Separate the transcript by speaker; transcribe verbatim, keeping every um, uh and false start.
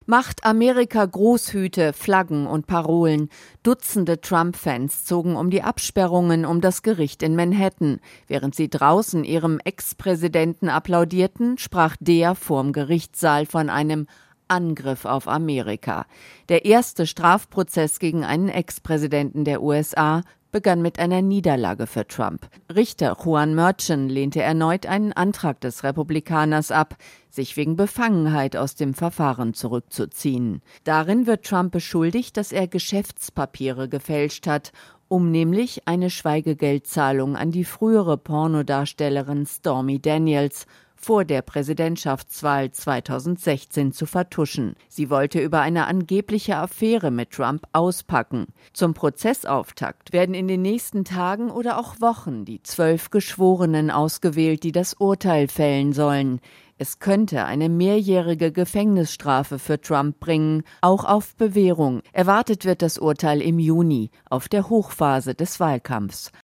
Speaker 1: Macht Amerika Großhüte, Flaggen und Parolen. Dutzende Trump-Fans zogen um die Absperrungen um das Gericht in Manhattan. Während sie draußen ihrem Ex-Präsidenten applaudierten, sprach der vorm Gerichtssaal von einem Angriff auf Amerika. Der erste Strafprozess gegen einen Ex-Präsidenten der U S A begann mit einer Niederlage für Trump. Richter Juan Merchan lehnte erneut einen Antrag des Republikaners ab, sich wegen Befangenheit aus dem Verfahren zurückzuziehen. Darin wird Trump beschuldigt, dass er Geschäftspapiere gefälscht hat, um nämlich eine Schweigegeldzahlung an die frühere Pornodarstellerin Stormy Daniels vor der Präsidentschaftswahl zweitausendsechzehn zu vertuschen. Sie wollte über eine angebliche Affäre mit Trump auspacken. Zum Prozessauftakt werden in den nächsten Tagen oder auch Wochen die zwölf Geschworenen ausgewählt, die das Urteil fällen sollen. Es könnte eine mehrjährige Gefängnisstrafe für Trump bringen, auch auf Bewährung. Erwartet wird das Urteil im Juni, auf der Hochphase des Wahlkampfs.